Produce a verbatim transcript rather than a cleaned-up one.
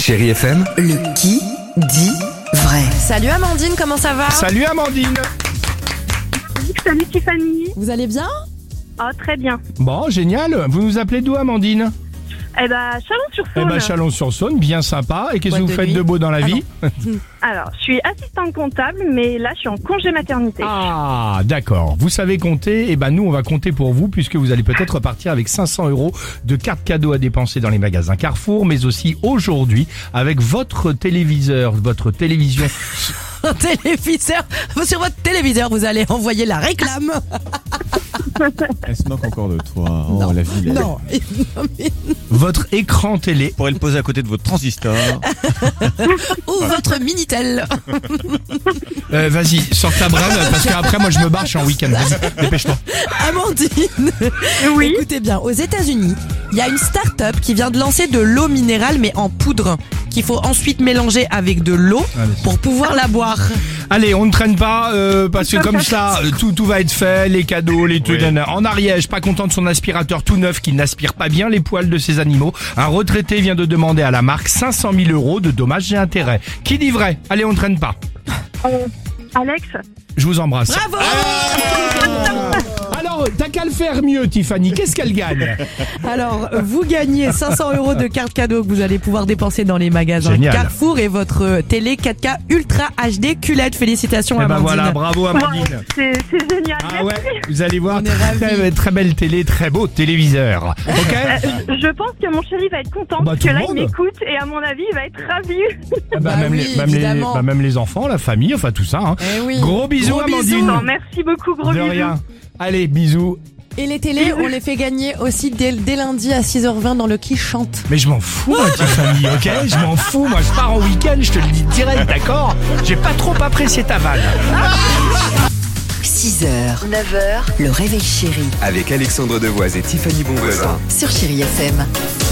Chérie F M, Le qui dit vrai. Salut Amandine, comment ça va? Salut Amandine. Salut Tiffany. Vous allez bien? Oh, très bien. Bon, génial. Vous nous appelez d'où, Amandine? Eh ben, Chalon-sur-Saône. Eh ben, Chalon-sur-Saône, bien sympa. Et qu'est-ce que Boîte vous de faites nuit. de beau dans la Ah vie? Alors, je suis assistante comptable, mais là, je suis en congé maternité. Ah, d'accord. Vous savez compter. Eh ben, nous, on va compter pour vous puisque vous allez peut-être repartir avec cinq cents euros de cartes cadeaux à dépenser dans les magasins Carrefour, mais aussi aujourd'hui avec votre téléviseur, votre télévision. Un téléviseur. Sur votre téléviseur, vous allez envoyer la réclame. Elle se moque encore de toi. Oh, Non. la vilaine. Non. Votre écran télé. Vous pourrez le poser à côté de votre transistor. Ou votre Minitel. Euh, vas-y, sors ta brève parce qu'après, moi, je me barre, je suis en week-end. Vas-y, dépêche-toi. Amandine. Oui. Écoutez bien, aux États-Unis, il y a une start-up qui vient de lancer de l'eau minérale, mais en poudre, qu'il faut ensuite mélanger avec de l'eau Allez. pour pouvoir la boire. Allez, on ne traîne pas euh, parce que comme ça, euh, tout tout va être fait, les cadeaux, les trucs. Oui. En Ariège, pas content de son aspirateur tout neuf qui n'aspire pas bien les poils de ses animaux. Un retraité vient de demander à la marque cinq cent mille euros de dommages et intérêts. Qui dit vrai? Allez, on ne traîne pas. Euh, Alex. Je vous embrasse. Bravo. Alors, t'as qu'à le faire mieux, Tiffany. Qu'est-ce qu'elle gagne? Alors, vous gagnez cinq cents euros de cartes cadeaux que vous allez pouvoir dépenser dans les magasins Génial. Carrefour et votre télé quatre K Ultra H D Q L E D. Félicitations Eh ben Amandine. voilà, bravo Amandine. Wow, c'est c'est génial. Ah ouais, vous allez voir, On est très, ravis. très belle télé, très beau téléviseur. Ok? Euh, je pense que mon chéri va être content Bah, parce tout que le là, il monde. m'écoute et à mon avis, il va être ravi. Ah bah, Bah même, oui, les, même, les, évidemment. bah, même les enfants, la famille, enfin tout ça. Hein. Eh oui. Gros bisous Gros Amandine. bisous. Non, merci beaucoup, gros De bisous. rien. Allez, bisous. Et les télés, on les fait gagner aussi dès, dès lundi à six heures vingt dans le Qui chante. Mais je m'en fous, ma petite famille, ok? Je m'en fous, moi je pars en week-end, je te le dis direct, d'accord? J'ai pas trop apprécié ta vanne. six heures, neuf heures, le réveil chéri avec Alexandre Devoise et Tiffany Bonvoisin. sur Chérie F M.